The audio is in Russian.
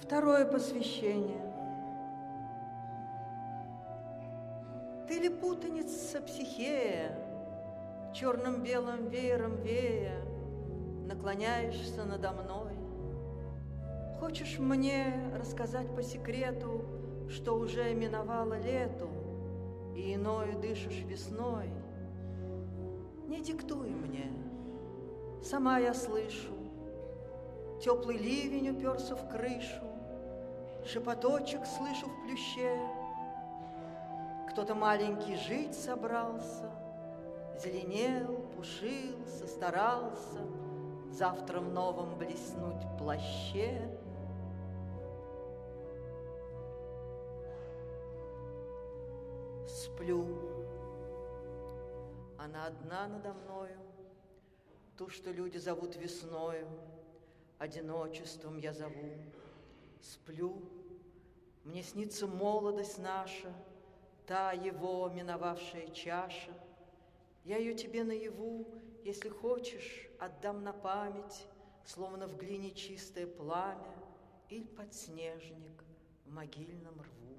Второе посвящение. Ты ли путаница Психея, черным-белым веером вея, наклоняешься надо мной? Хочешь мне рассказать по секрету, что уже миновало лету, и иною дышишь весной? Не диктуй мне, сама я слышу, теплый ливень уперся в крышу, шепоточек слышу в плюще. Кто-то маленький жить собрался, зеленел, пушился, старался завтра в новом блеснуть плаще. Сплю, она одна надо мною, ту, что люди зовут весною, одиночеством я зову. Сплю, мне снится молодость наша, та его миновавшая чаша. Я ее тебе наяву, если хочешь, отдам на память, словно в глине чистое пламя, или подснежник в могильном рву.